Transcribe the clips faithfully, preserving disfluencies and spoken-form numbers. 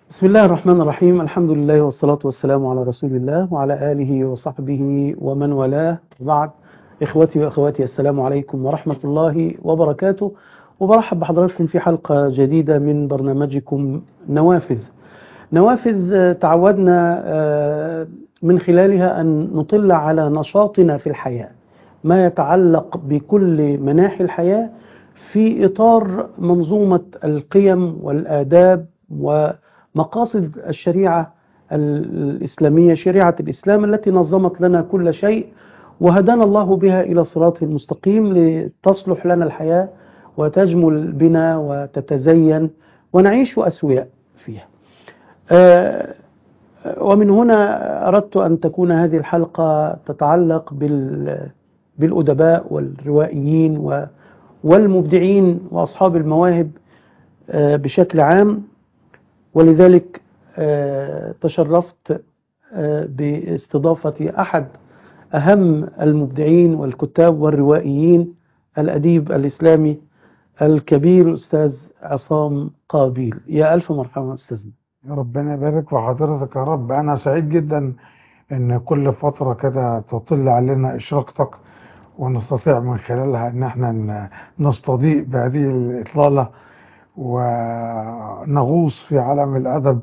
بسم الله الرحمن الرحيم. الحمد لله والصلاة والسلام على رسول الله وعلى آله وصحبه ومن والاه. وبعد، إخوتي وأخواتي، السلام عليكم ورحمة الله وبركاته. وبرحب بحضراتكم في حلقة جديدة من برنامجكم نوافذ. نوافذ تعودنا من خلالها أن نطل على نشاطنا في الحياة، ما يتعلق بكل مناحي الحياة في إطار منظومة القيم والآداب ومقاصد الشريعة الإسلامية، شريعة الإسلام التي نظمت لنا كل شيء وهدانا الله بها إلى صراط المستقيم لتصلح لنا الحياة وتجمل بنا وتتزين ونعيش أسوياء فيها. ومن هنا أردت أن تكون هذه الحلقة تتعلق بالأدباء والروائيين والمبدعين وأصحاب المواهب بشكل عام، ولذلك تشرفت باستضافة أحد أهم المبدعين والكتاب والروائيين، الأديب الإسلامي الكبير أستاذ عصام قابيل. يا ألف مرحبا أستاذنا. ربنا يبارك في حضرتك يا رب. أنا سعيد جدا إن كل فترة كده تطل علينا إشراقتك ونستطيع من خلالها إن احنا نستضيء بهذه الإطلالة ونغوص في عالم الأدب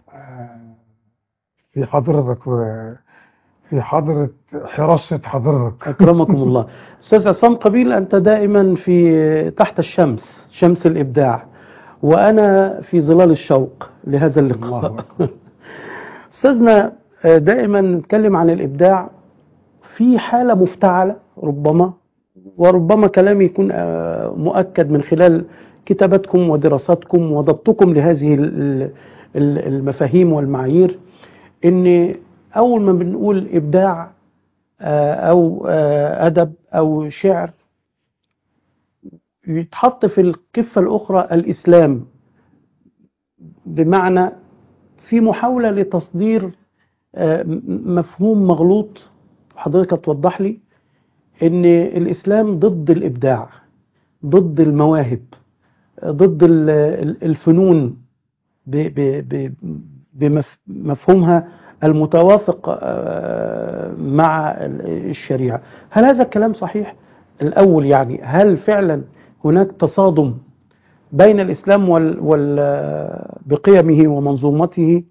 في حضرتك وفي حضرة حراسة حضرتك. أكرمكم الله. أستاذ عصام قابيل، أنت دائما في تحت الشمس، شمس الإبداع، وأنا في ظلال الشوق لهذا اللقاء. أستاذنا، دائما نتكلم عن الإبداع في حالة مفتعلة ربما، وربما كلامي يكون مؤكد من خلال كتاباتكم ودراساتكم وضبطكم لهذه المفاهيم والمعايير، إن أول ما بنقول إبداع أو أدب أو شعر يتحط في الكفة الأخرى الإسلام، بمعنى في محاولة لتصدير مفهوم مغلوط. حضرتك توضح لي إن الإسلام ضد الإبداع، ضد المواهب، ضد الفنون بمفهومها المتوافق مع الشريعة. هل هذا الكلام صحيح؟ الأول يعني، هل فعلا هناك تصادم بين الإسلام وال وال بقيمه ومنظومته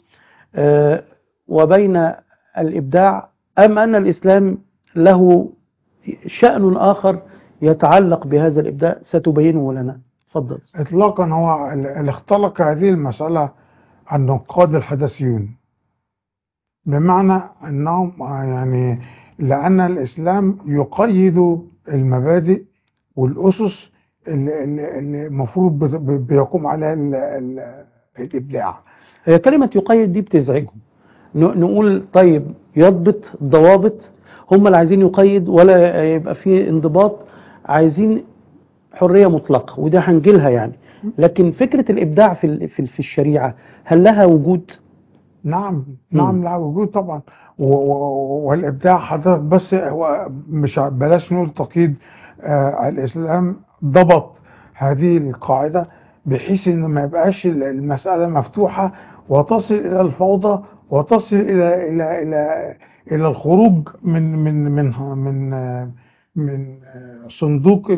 وبين الإبداع، أم أن الإسلام له شأن آخر يتعلق بهذا الإبداع ستبينه لنا؟ تفضل. إطلاقا، هو اللي اختلق هذه المسألة النقاد الحدثيون، بمعنى أنهم يعني لأن الإسلام يقيد المبادئ والأسس اللي المفروض بيقوم عليها الإبداع. هي كلمة يقيد دي بتزعجهم. نقول طيب يضبط ضوابط، هم اللي عايزين يقيد ولا يبقى فيه انضباط، عايزين حرية مطلقة، وده هنجيلها يعني. لكن فكرة الإبداع في في الشريعة هل لها وجود؟ نعم نعم لها وجود طبعا. والإبداع حضرتك بس هو مش بلاش نقول تقييد. آه الإسلام ضبط هذه القاعدة بحيث إن ما يبقاش المسألة مفتوحة وتصل إلى الفوضى وتصل إلى إلى إلى إلى الخروج من من من من من صندوق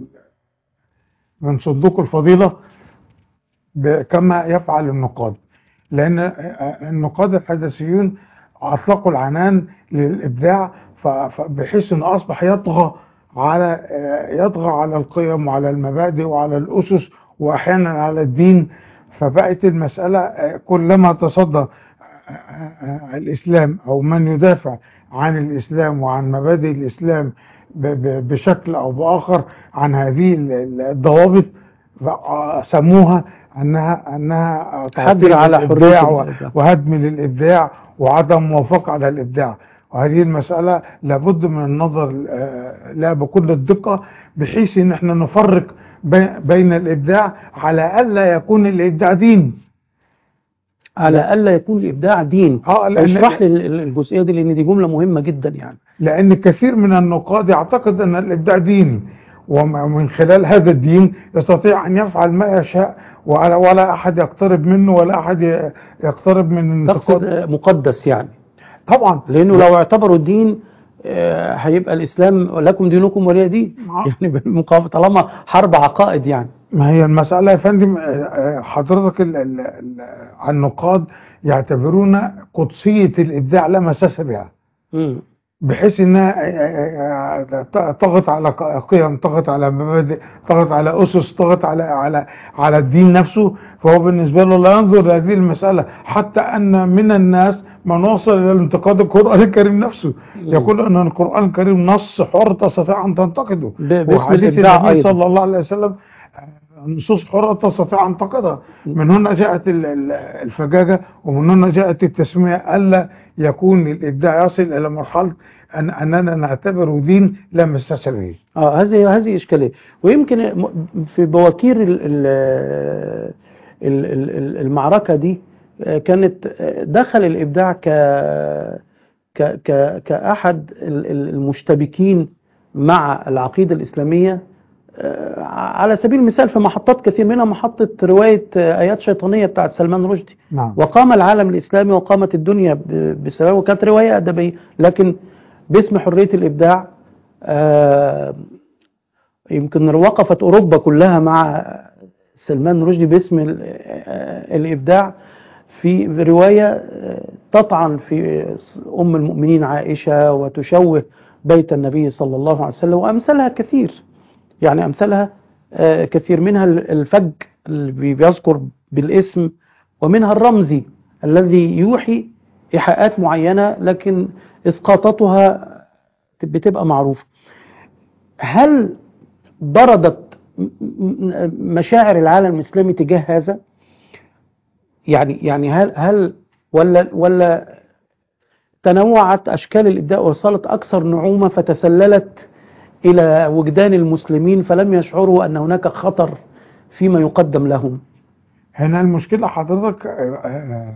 من صندوق الفضيلة كما يفعل النقاد. لأن النقاد الحدثيون أطلقوا العنان للإبداع، بحيث أنه أصبح يطغى على يطغى على القيم وعلى المبادئ وعلى الأسس وأحيانا على الدين. فبقت المسألة كلما تصدى الإسلام أو من يدافع عن الإسلام وعن مبادئ الإسلام بشكل أو بآخر عن هذه الضوابط، سموها أنها أنها تحضر على حرية وهدم للإبداع وعدم موافقة على الإبداع. وهذه المسألة لابد من النظر لها بكل الدقة، بحيث ان احنا نفرق بين الإبداع على ألا يكون الإبداع دين. على ألا يكون الإبداع دين. اه اشرح لي الجزئية دي، لأن دي جملة مهمة جدا يعني. لأن كثير من النقاد يعتقد أن الإبداع دين، ومن خلال هذا الدين يستطيع أن يفعل ما يشاء ولا ولا احد يقترب منه ولا احد ي- يقترب من تقصد انتقاد. مقدس يعني؟ طبعا. لأنه لو اعتبروا الدين آه، هيبقى الإسلام لكم دينكم ولي دين، يعني بالمقابل طالما حرب عقائد يعني. ما هي المسألة يا فندم، آه، آه، حضرتك ال- ال- ال- النقاد يعتبرون قدسية الإبداع لا مساس بها، مم. بحيث انها آه، آه، طغت على قيم، طغت على مبادئ، طغت على اسس، طغت على على على الدين نفسه. فهو بالنسبه له لا ينظر لهذه المساله، حتى ان من الناس من وصل الى انتقاد القران الكريم نفسه، يقول ان القران الكريم نص حر تستطيع ان تنتقده، ب- باسم وحديث الإبداع النبي أيضا. صلى الله عليه وسلم نصوص حرة تستطيع أن تنتقدها. من هنا جاءت ال- ال- الفجاجة، ومن هنا جاءت التسمية، ألا يكون الإبداع يصل إلى مرحلة أن أننا نعتبره دين لا مساس به. اه هذه هذه إشكالية. ويمكن م- في بواكير ال- ال- ال- ال- ال- المعركة دي آه، كانت آه، دخل الإبداع ك ك ك كأحد ال- ال- المشتبكين مع العقيدة الإسلامية. آه، على سبيل المثال في محطات كثير منها محطة رواية آه، آيات شيطانية بتاعت سلمان رشدي، نعم. وقام العالم الإسلامي وقامت الدنيا ب- بسبب، وكانت رواية أدبية، لكن باسم حرية الإبداع آه، يمكن وقفت أوروبا كلها مع سلمان رشدي باسم ال- آه، الإبداع في رواية آه، تطعن في أم المؤمنين عائشة وتشوه بيت النبي صلى الله عليه وسلم، وأمثالها كثير. يعني أمثالها آه، كثير، منها الفج اللي بيذكر بالاسم، ومنها الرمزي الذي يوحي إيحاءات معينة لكن إسقاطاتها بتبقى معروفة. هل بردت م- م- مشاعر العالم الإسلامي تجاه هذا؟ يعني يعني هل هل ولا ولا تنوعت أشكال الإبداع وصارت أكثر نعومة فتسللت إلى وجدان المسلمين فلم يشعروا أن هناك خطر فيما يقدم لهم؟ هنا المشكلة حضرتك آه، آه،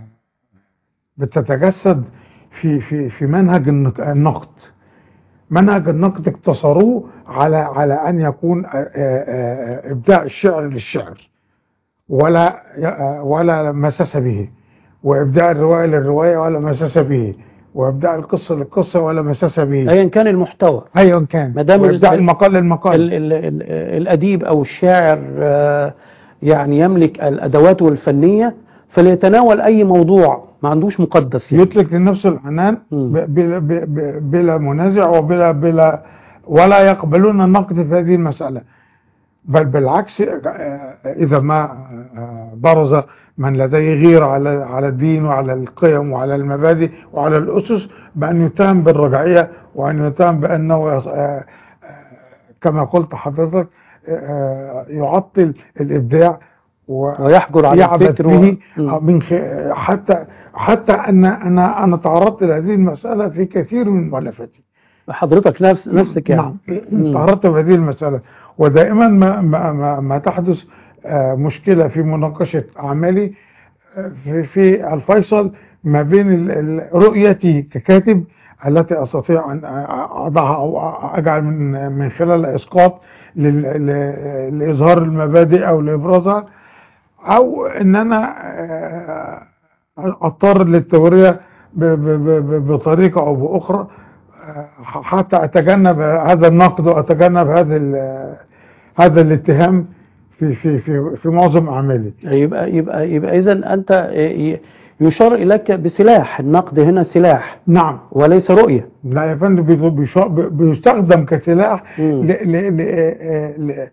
بتتجسد في في في منهج النق- النقد. منهج النقد اقتصروه على على أن يكون آه، آه، آه، إبداع الشعر للشعر، ولا آه، ولا مساس به، وإبداع الرواية للرواية ولا مساس به، وإبداع القصة للقصة ولا مساس به، أيا كان المحتوى، أيا كان، ما دام ال- وإبداع المقال للمقال. ال- ال- ال- الأديب أو الشاعر آه، يعني يملك الأدوات الفنية فليتناول أي موضوع، ما عندوش مقدس يعني. يطلق لنفسه العنان مم. ب- بلا, ب- ب- بلا منازع وبلا بلا ولا يقبلون النقد في هذه المسألة. بل بالعكس، آه، إذا ما آه، برز من لديه غيرة على على الدين وعلى القيم وعلى المبادئ وعلى الأسس بأن يتهم بالرجعية، وأن يتهم بأنه يص- آه، آه، كما قلت حضرتك آه، يعطل الإبداع ويحجر على ويعبث الفكر و... به مم. من خ... حتى حتى أن أنا أنا تعرضت لهذه المسألة في كثير من مؤلفاتي. حضرتك نفس نفسك يعني. نعم، مم. تعرضت بهذه المسألة، ودائما ما ما ما, ما تحدث آه، مشكلة في مناقشة أعمالي آه، في في الفيصل ما بين ال- ال- رؤيتي ككاتب التي أستطيع أن أضعها أو أجعل من من خلالها إسقاط لل- ل- لإظهار المبادئ أو لإبرازها، أو إن أنا آه، أضطر للتورية ب- ب- ب- بطريقة أو بأخرى آه، حتى أتجنب هذا النقد وأتجنب هذا ال- هذا الاتهام في في في في معظم أعمالي. يبقى يبقى يبقى إذا أنت ي- يشار إليك بسلاح، النقد هنا سلاح نعم. وليس رؤية. لا يا فندم، بي- بيش- بيستخدم كسلاح مم. ل ل ل ل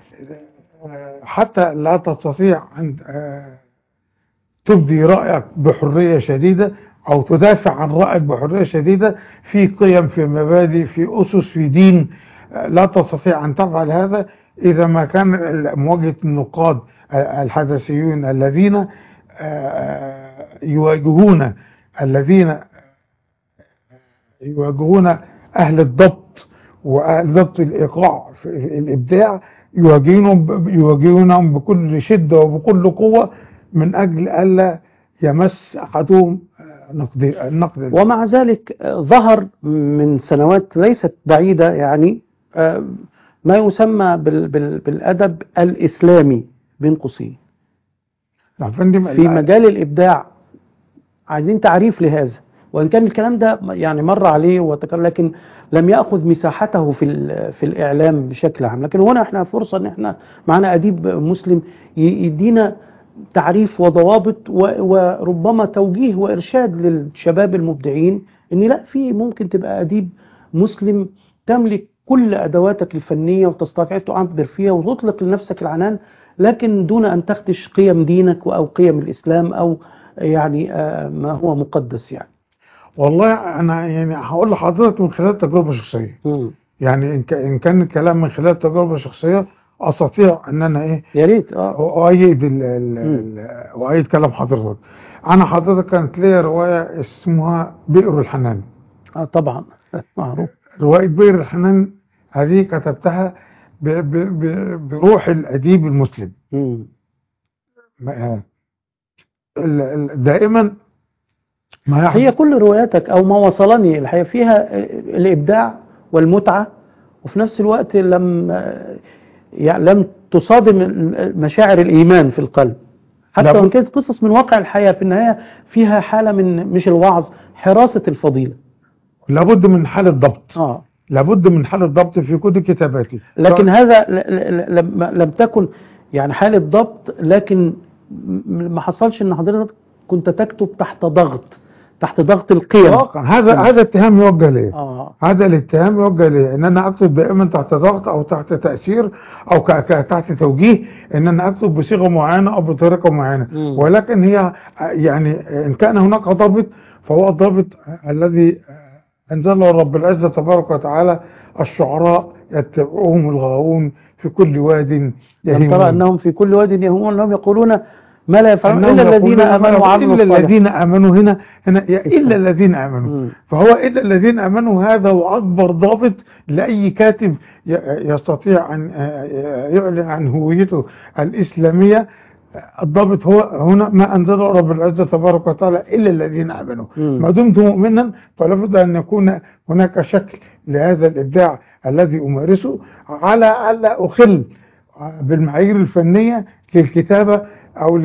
حتى لا تستطيع أن آه، تبدي رأيك بحرية شديدة أو تدافع عن رأيك بحرية شديدة في قيم، في مبادئ، في أسس، في دين. آه، لا تستطيع أن تفعل هذا إذا ما كان ال- مواجهة النقاد آه، الحدثيون الذين آه، يواجهون الذين يواجهون أهل الضبط وأهل ضبط الإيقاع في الإبداع، يواجهونهم ب- يواجهونهم بكل شدة وبكل قوة من أجل ألا يمس أحدهم آه، نقد النقد. ومع ذلك آه، ظهر من سنوات ليست بعيدة يعني آه، ما يسمى بال- بال- بالأدب الإسلامي بين قوسين. يا فندم في مجال الإبداع عايزين تعريف لهذا، وإن كان الكلام ده يعني مر عليه وتكرر لكن لم يأخذ مساحته في في الإعلام بشكل عام. لكن هنا احنا فرصة ان احنا معنا أديب مسلم يدينا تعريف وضوابط وربما توجيه وإرشاد للشباب المبدعين ان لا، في ممكن تبقى أديب مسلم تملك كل أدواتك الفنية وتستطيع تعبر فيها وتطلق لنفسك العنان، لكن دون أن تخدش قيم دينك أو قيم الإسلام أو يعني ما هو مقدس. يعني والله انا يعني هقول لحضرتك من خلال تجربه شخصيه. م. يعني ان كان الكلام من خلال تجربه شخصيه استطيع ان انا ايه يا ريت اه اؤيد اؤيد كلام حضرتك. انا حضرتك كانت ليا روايه اسمها بئر الحنان. اه طبعا معروف. روايه بئر الحنان هذه كتبتها ب ب ب بروح الاديب المسلم. م. دائما ما هي كل رواياتك او ما وصلني الحقيقه فيها الابداع والمتعه، وفي نفس الوقت لم يعني لم تصادم مشاعر الايمان في القلب، حتى وان كانت قصص من واقع الحياه في النهايه فيها حاله من مش الوعظ، حراسه الفضيله. لابد من حاله ضبط. اه لابد من حاله ضبط في كل كتاباتي. لكن هذا لم لم تكن يعني حاله ضبط، لكن ما حصلش ان حضرتك كنت تكتب تحت ضغط، تحت ضغط القيم. هذا هذا اتهام يوجه لي. آه. هذا الاتهام يوجه لي ان انا اكتب دائما تحت ضغط او تحت تاثير او تحت توجيه، ان انا اكتب بصيغه معينه او بطريقه معينه. م. ولكن هي يعني ان كان هناك ضابط فهو الضابط الذي انزله رب العزه تبارك وتعالى: الشعراء يتبعهم الغاوون في كل واد يهيمون. ترى انهم في كل واد يهيمون انهم يقولون ما لا يفعلون الا الذين امنوا وعملوا الصالحات. الا الذين امنوا هنا هنا الا الذين امنوا. م. فهو الا الذين امنوا هذا هو اكبر ضابط لاي كاتب يستطيع ان يعلن عن هويته الاسلاميه. الضابط هو هنا ما انزله رب العزه تبارك وتعالى: الا الذين امنوا. ما دمت مؤمنا فلا بد ان يكون هناك شكل لهذا الابداع الذي امارسه، على الا اخل بالمعايير الفنيه للكتابه او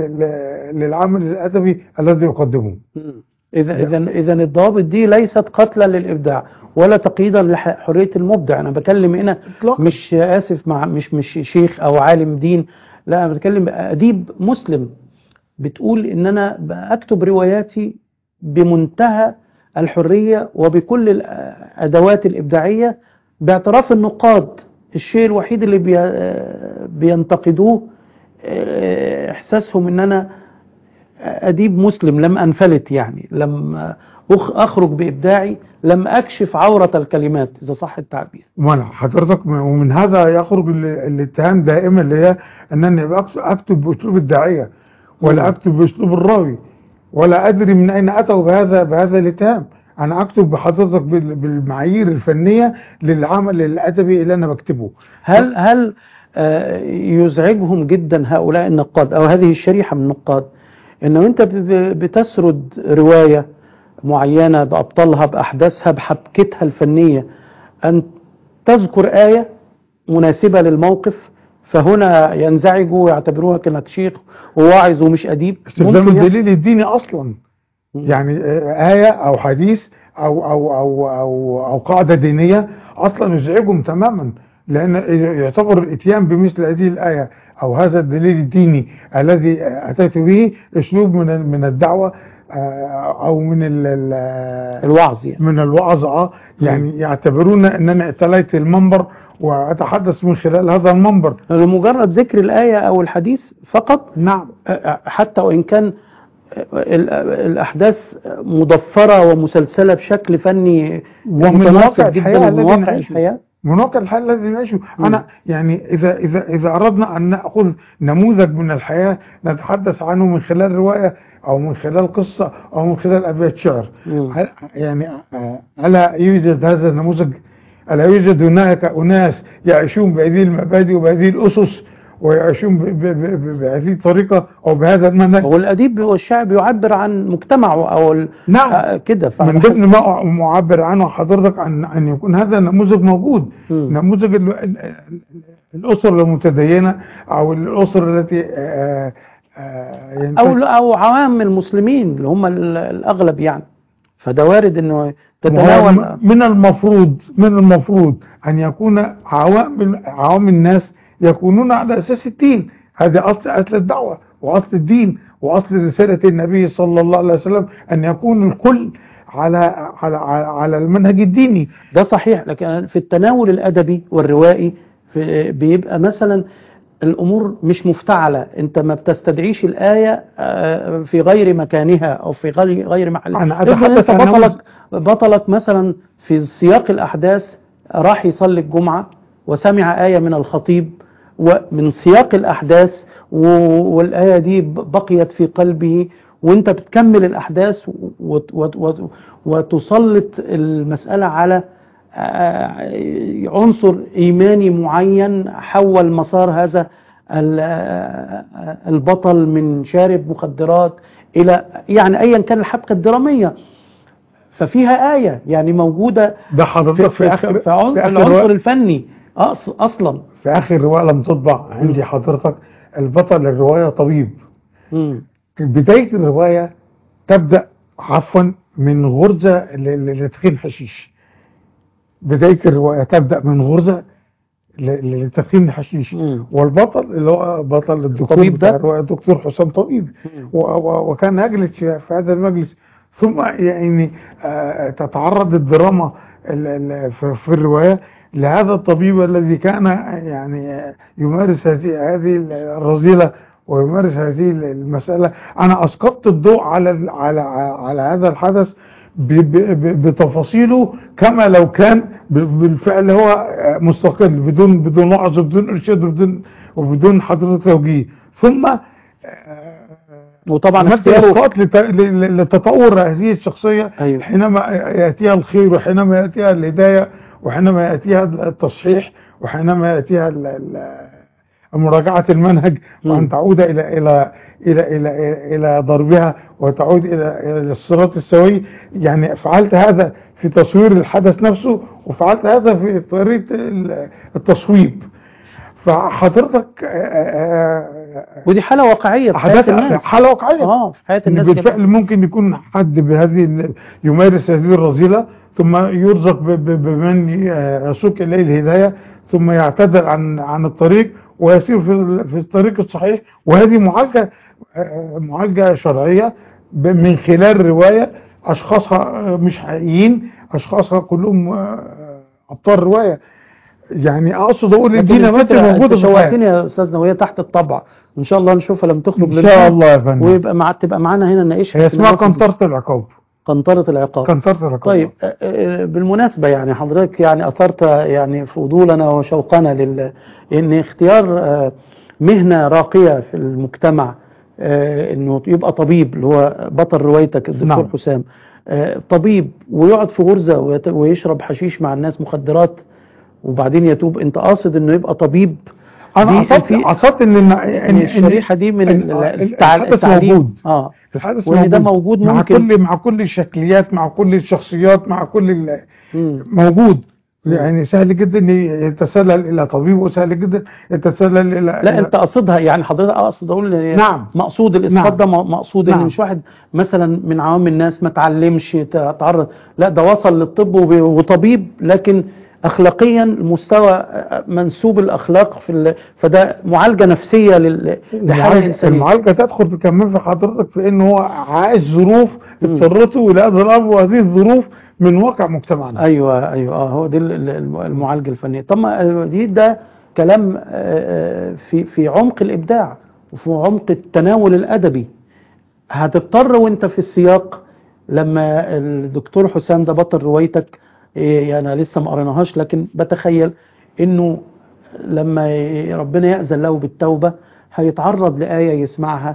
للعمل الادبي الذي يقدمه. اذا اذا اذا الضوابط دي ليست قتلا للابداع ولا تقييدا لحريه المبدع. انا بكلم هنا مش اسف مع مش مش شيخ او عالم دين، لا انا بتكلم اديب مسلم بتقول ان انا بكتب رواياتي بمنتهى الحريه وبكل الادوات الابداعيه باعتراف النقاد. الشيء الوحيد اللي بي بينتقدوه احساسهم ان انا اديب مسلم لم انفلت، يعني لم اخرج بابداعي، لم اكشف عورة الكلمات اذا صح التعبير. وانا حضرتك ومن هذا يخرج الاتهام دائما اللي هي انني اكتب باسلوب الداعية ولا اكتب باسلوب الراوي، ولا ادري من اين اتوا بهذا بهذا الاتهام. انا اكتب بحضرتك بالمعايير الفنية للعمل الادبي اللي انا بكتبه. هل هل يزعجهم جدا هؤلاء النقاد او هذه الشريحة من النقاد انه انت بتسرد رواية معينة بأبطالها بأحداثها بحبكتها الفنية أن تذكر آية مناسبة للموقف، فهنا ينزعجوا ويعتبروها كأنك شيخ وواعظ ومش أديب؟ استخدام الدليل الديني أصلا، يعني آية أو حديث أو أو أو أو, أو قاعدة دينية أصلا يزعجهم تماما، لأن يعتبر الإتيان بمثل هذه الآية أو هذا الدليل الديني الذي أتيت به أسلوب من من الدعوة او من الوعظ، يعني من الوعظ اه يعني يعتبرون ان انا اتليت المنبر واتحدث من خلال هذا المنبر لمجرد ذكر الايه او الحديث فقط. نعم، حتى وان كان الاحداث مضفره ومسلسله بشكل فني ومن واقع الحياه من واقع الحياه من واقع الحياه الذي نعيشه. انا يعني اذا اذا اذا اردنا ان ناخذ نموذج من الحياه نتحدث عنه من خلال روايه او من خلال قصه او من خلال ابيات شعر، يعني الا يوجد هذا النموذج؟ الا يوجد هناك اناس يعيشون بهذه المبادئ وبهذه الاسس ويعيشون بهذه الطريقه او بهذا المنهج؟ هو الاديب والشعب يعبر عن مجتمعه او نعم كده. من ضمن ما معبر عنه حضرتك عن ان يكون هذا النموذج موجود. م. نموذج الاسر المتدينه او الاسر التي آه او او عوام المسلمين اللي هم ال- الاغلب يعني. فده وارد انه وهو تتناول. من المفروض من المفروض أن يكون عوام عوام الناس يكونون على أساس الدين. هذا أصل أصل الدعوة وأصل الدين وأصل رسالة النبي صلى الله عليه وسلم، أن يكون الكل على على على على المنهج الديني. ده صحيح، لكن في التناول الادبي والروائي في بيبقى مثلا الامور مش مفتعله، انت ما بتستدعيش الايه آه، في غير مكانها او في غير غير محلها. أنا افرض أتحدث انت عن بطلك بطلك مثلا في سياق الاحداث راح يصلي الجمعه وسمع ايه من الخطيب ومن سياق الاحداث، و- والايه دي بقيت في قلبه، وانت بتكمل الاحداث وت- وت- وت- وتسلط المساله على آه، عنصر إيماني معين حول مسار هذا ال- آه، البطل من شارب مخدرات إلى يعني أيا كان الحبكة الدرامية. ففيها آية يعني موجودة ده في, حضرتك في في, آخر في, في عن- في في آخر العنصر رواية الفني أص- أصلا. في آخر رواية لم تطبع عندي حضرتك، البطل الرواية طبيب. مم. بداية الرواية تبدأ عفوا من غرزة ل- ل- لتدخين حشيش. بداية الرواية تبدأ من غرزة ل- لتدخين الحشيش، مم. والبطل اللي هو بطل الدكتور الطبيب بتاع ده؟ الرواية الدكتور حسام طبيب، مم. و- و- وكان يجلس في في هذا المجلس. ثم يعني آه، تتعرض الدراما ال- ال- في في الرواية لهذا الطبيب الذي كان يعني آه، يمارس هذه هذه الرذيلة ويمارس هذه المسألة. أنا أسقطت الضوء على ال- على على هذا الحدث ب- ب- ب- بتفاصيله كما لو كان ب- بالفعل هو آه، مستقل، بدون بدون وعظ وبدون إرشاد وبدون وبدون حضرتك توجيه. ثم آه، وطبعا عملت اختياره. اسقاط لت- ل- ل- لتطور هذه الشخصية أيوه. حينما يأتيها الخير وحينما يأتيها الهداية وحينما يأتيها التصحيح وحينما يأتيها ال- ال- مراجعة المنهج، مم. وأن تعود إلى إلى إلى إلى إلى ضربها وتعود إلى إلى الصراط السوي. يعني فعلت هذا في تصوير الحدث نفسه، وفعلت هذا في طريقة ال- التصويب. فحضرتك آه، آه، ودي حالة واقعية في حياة حدث الناس. حالة واقعية. اه في حياة إن الناس بالفعل كمان. ممكن يكون حد بهذه ال- يمارس هذه الرذيلة، ثم يرزق ب- ب- بمن يسوق إليه الهداية، ثم يعتدل عن عن الطريق ويسير في ال- في الطريق الصحيح. وهذه معالجة آه، معالجة شرعية ب- من خلال رواية أشخاصها آه، مش حقيقيين، أشخاصها كلهم آه، أبطال رواية. يعني أقصد أقول إن دي لكن نماذج الفكرة موجودة انت في الرواية. شوقتني يا استاذنا، وهي تحت الطبع ان شاء الله نشوفها لما تخرج إن للنور. شاء الله يا فندم. ويبقى مع تبقى معانا هنا نناقشها. هي في اسمها نوافذ- قنطرة العقاب. قنطرة العقاب. قنطرة العقاب. طيب آه، آه، بالمناسبة يعني حضرتك يعني أثرت يعني فضولنا وشوقنا لل إن اختيار آه، مهنة راقية في المجتمع، آه، إنه يبقى طبيب اللي هو بطل روايتك الدكتور نعم. حسام، آه، طبيب ويقعد في غرزة ويت- ويشرب حشيش مع الناس مخدرات وبعدين يتوب. أنت قاصد إنه يبقى طبيب؟ انا دي قصدت في- قصدت ان ان إن الشريحة دي من إن- ال- ال- التع- الحدث التعليم. موجود. اه الحدث وإن ده موجود مع ممكن. كل مع كل الشكليات، مع كل الشخصيات، مع كل ال- مم. موجود. مم. يعني سهل جدا ان يتسلل الى طبيب، وسهل جدا يتسلل الى لا إلى- انت قصدها يعني حضرتك اقصد اقول ان نعم. مقصود الاسقاط نعم. ده م- مقصود ان نعم. مش واحد مثلا من عوام الناس ما تعلمش تعرض، لا ده وصل للطب وب- وطبيب، لكن اخلاقيا مستوى منسوب الاخلاق في ال... فده معالجه نفسيه لل... لحاله المعالجة- انسانيه. المعالجة تدخل كمان في حضرتك في ان هو عايش ظروف مم. اضطرته الى هذا الامر، وهذه الظروف من واقع مجتمعنا. ايوه ايوه اه هو دي ال- ال- المعالجه الفنيه. طب ما دي ده كلام آه، آه، في في عمق الابداع وفي عمق التناول الادبي. هتضطر وانت في السياق لما الدكتور حسام ده بطل روايتك، إيه، انا لسه ما قريناهاش لكن بتخيل انه لما ي- ربنا يأذن له بالتوبة هيتعرض لآية يسمعها،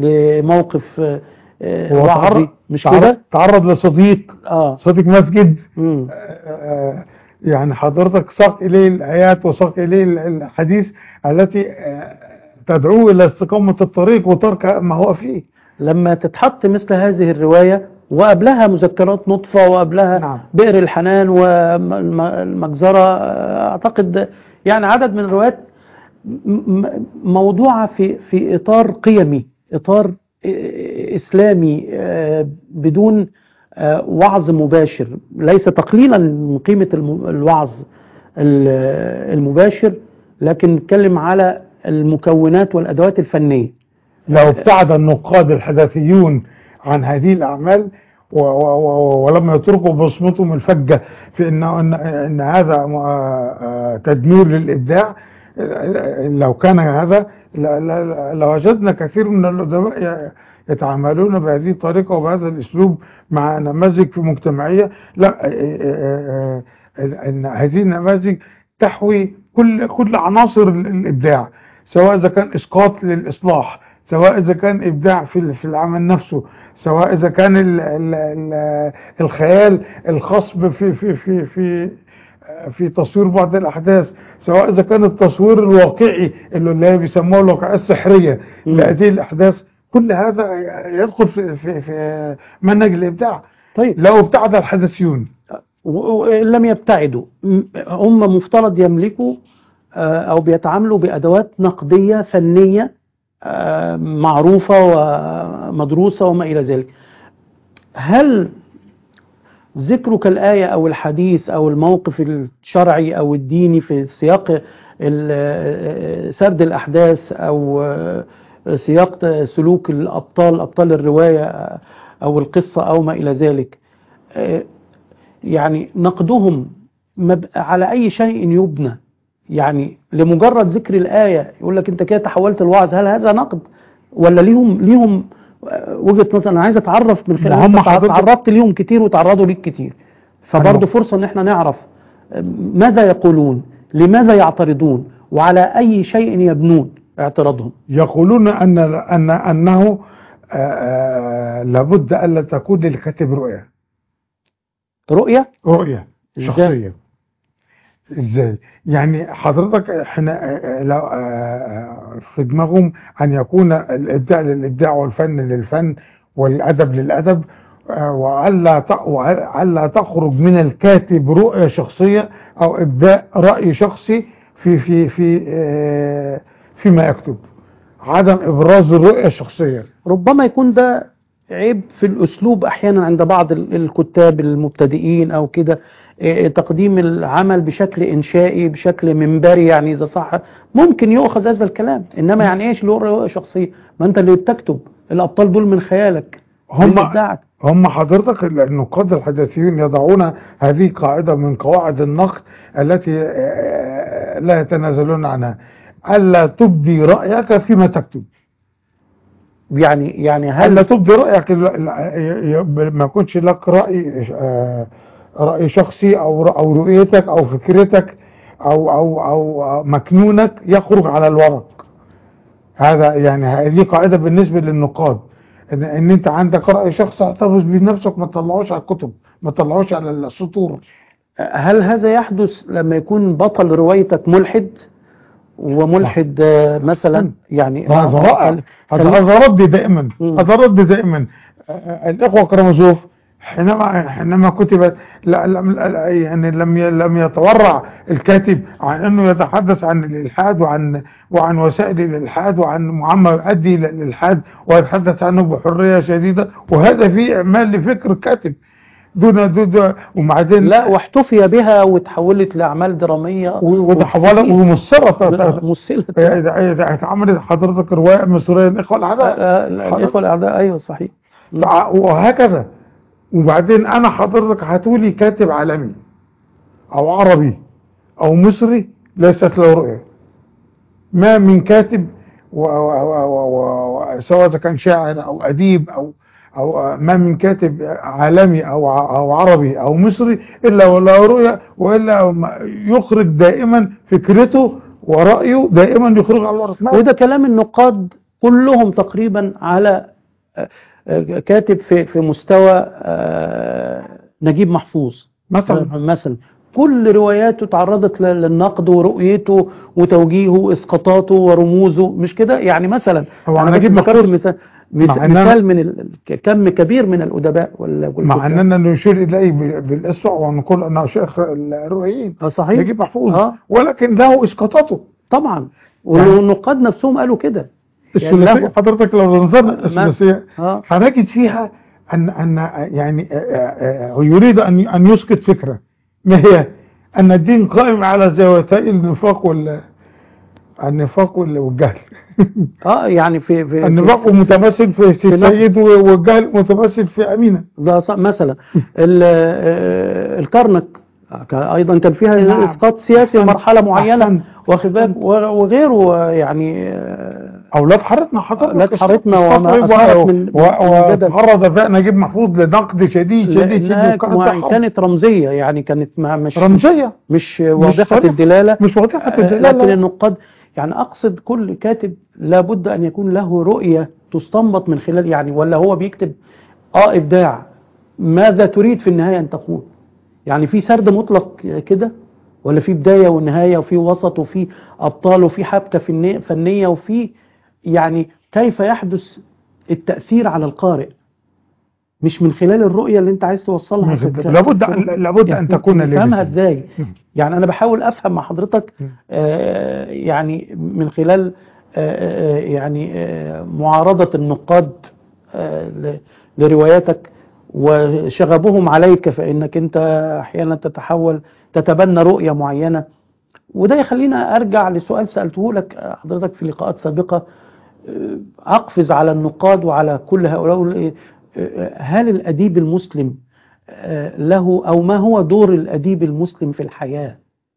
لموقف آه، آه، هو وعظي تعرض مش تعرض, كده؟ تعرض لصديق اه صديق مسجد. مم. آه، يعني حضرتك ساق إليه الآيات وساق إليه الحديث التي آه، تدعو إلى استقامة الطريق وترك ما هو فيه. لما تتحط مثل هذه الرواية وقبلها مذكرات نطفة وقبلها نعم. بئر الحنان والمجزرة، أعتقد يعني عدد من الروايات م- م- موضوعة في في إطار قيمي إطار إسلامي بدون وعظ مباشر، ليس تقليلا من قيمة الوعظ المباشر، لكن نتكلم على المكونات والأدوات الفنية. لو ابتعد النقاد الحداثيون عن هذه الأعمال ولم يتركوا بصمتهم الفجة في إن, إن, إن هذا تدمير للإبداع، لو كان هذا لوجدنا كثير من الأدباء يتعاملون بهذه الطريقة وبهذا الأسلوب مع نماذج في مجتمعية. لا، إن هذه النماذج تحوي كل كل عناصر الإبداع، سواء إذا كان إسقاط للإصلاح، سواء إذا كان إبداع في في العمل نفسه، سواء إذا كان ال ال ال الخيال الخاص في في في في في تصوير بعض الأحداث، سواء إذا كان التصوير الواقعي اللي بيسموه الواقعية السحرية لهذه الأحداث. كل هذا يدخل في في في منهج الإبداع. طيب، لو ابتعد الحدثيون لم يبتعدوا، هم مفترض يملكوا أو بيتعاملوا بأدوات نقدية فنية معروفة ومدروسة وما إلى ذلك. هل ذكرك الآية أو الحديث أو الموقف الشرعي أو الديني في سياق سرد الأحداث أو سياق سلوك الأبطال أبطال الرواية أو القصة أو ما إلى ذلك، يعني نقدهم على أي شيء يبنى؟ يعني لمجرد ذكر الآية يقول لك أنت كده تحولت الوعظ، هل هذا نقد ولا ليهم ليهم وجهة نظر؟ أنا عايز أتعرف من خلال تعرضت ليهم كتير وتعرضوا ليك كتير، فبرضه فرصة إن احنا نعرف ماذا يقولون، لماذا يعترضون، وعلى أي شيء يبنون اعتراضهم. يقولون أن أن أنه لابد ألا تكون للكاتب رؤية رؤية رؤية شخصية. ازاي؟ يعني حضرتك احنا لو في دماغهم ان يكون الابداع للابداع والفن للفن والادب للادب، والا والا تخرج من الكاتب رؤية شخصية او ابداء رأي شخصي في في في فيما يكتب، عدم ابراز الرؤية الشخصية. ربما يكون ده عيب في الأسلوب أحيانا عند بعض الكتاب المبتدئين أو كده، تقديم العمل بشكل إنشائي بشكل منبري، يعني إذا صح ممكن يؤخذ هذا الكلام، إنما يعني إيش له رؤية شخصية؟ ما أنت اللي بتكتب، الأبطال دول من خيالك، هم هم حضرتك النقاد الحداثيون يضعون هذه قاعدة من قواعد النقد التي لا يتنازلون عنها، ألا تبدي رأيك فيما تكتب. يعني يعني هل لا تبدي رأيك، ما يكونش لك رأي رأي شخصي او او رؤيتك او فكرتك او او او مكنونك يخرج على الورق. هذا يعني هذه قاعدة بالنسبة للنقاد، ان, إن انت عندك رأي شخصي احتفظ بنفسك، ما تطلعوش على الكتب، ما تطلعوش على السطور. هل هذا يحدث لما يكون بطل روايتك ملحد وملحد آه مثلا؟ يعني هذا رائع، هذا ردي دائما، هذا ردي دائما. الإخوة كرامازوف حينما حينما كتبت لا لا يعني لم لم يتورع الكاتب عن انه يتحدث عن الالحاد وعن وعن وسائل الالحاد وعن معامله يؤدي الى الالحاد، ويتحدث عنه بحريه شديده، وهذا فيه اعمال لفكر الكاتب دون دون وبعدين لا، واحتفي بها وتحولت لاعمال دراميه وتحولت ومسره مسله. اتعملت حضرتك روايه مصريه الاخوه الاعداء، الاخوه الاعداء، ايوه صحيح، وهكذا. وبعدين انا حضرتك هاتولي كاتب عالمي او عربي او مصري ليست له رؤية. ما من كاتب و و و و سواء اذا كان شاعر او اديب او او ما من كاتب عالمي او او عربي او مصري الا وله رؤية، والا يخرج دائما فكرته ورأيه دائما يخرج على الورق. وده كلام النقاد كلهم تقريبا على كاتب في في مستوى نجيب محفوظ مثلا مثلا كل رواياته تعرضت للنقد ورؤيته وتوجيهه واسقاطاته ورموزه، مش كده؟ يعني مثلا انا نجيب محفوظ مثال مثال من كم كبير من الادباء ولا مع اننا نشير اليه بالاسم ونقول انه شيخ الروايين صحيح نجيب محفوظ آه. ولكن له اسقاطاته طبعا، والنقاد نفسهم قالوا كده. الثلاثية له- حضرتك لو نظرنا ما- الثلاثية اه هنجد فيها أن أن يعني آه، آه، آه، يريد أن أن يسقط فكرة، ما هي؟ أن الدين قائم على زاويتي النفاق وال النفاق وال- والجهل. اه يعني في في النفاق في, متمثل في في نقد. السيد والجهل متمثل في أمينة. ده ص- مثلا ال- آه، الكرنك كان- ايضا كان فيها نعم. اسقاط سياسي أحسنت. مرحله معينه، أحسنت. واخد بالك، و- وغيره آه، يعني آه، أولاد حارتنا حضرتك أولاد حارتنا استطرد وما أثارت من- من- من جدل. وتعرض فيها نجيب محفوظ لنقد شديد شديد شديد، لأنها وكانت كما- حرب كانت رمزيه، يعني كانت ما- مش رمزية، مش واضحه صريحة. الدلاله، مش واضحة آه، الدلالة. لكن النقاد يعني اقصد كل كاتب لابد ان يكون له رؤيه تستنبط من خلال، يعني ولا هو بيكتب اه ابداع، ماذا تريد في النهايه ان تقول؟ يعني في سرد مطلق كده، ولا في بدايه ونهايه وفي وسط وفي ابطال وفي حبكه فني- فنيه وفي يعني كيف يحدث التاثير على القارئ، مش من خلال الرؤيه اللي انت عايز توصلها مش- في- في- لابد في- أن- لابد أن تكون نفهمها لبسا. ازاي. مم. يعني انا بحاول افهم مع حضرتك مم. آه، يعني من خلال آه، آه، يعني آه، معارضة النقاد آه، ل- لرواياتك وشغبهم عليك، فإنك أنت أحيانا تتحول تتبنى رؤية معينة. وده يخلينا أرجع لسؤال سألته لك آه، حضرتك في لقاءات سابقة، آه، أقفز على النقاد وعلى كل هؤلاء، آه، هل الأديب المسلم آه، له، أو ما هو دور الأديب المسلم في الحياة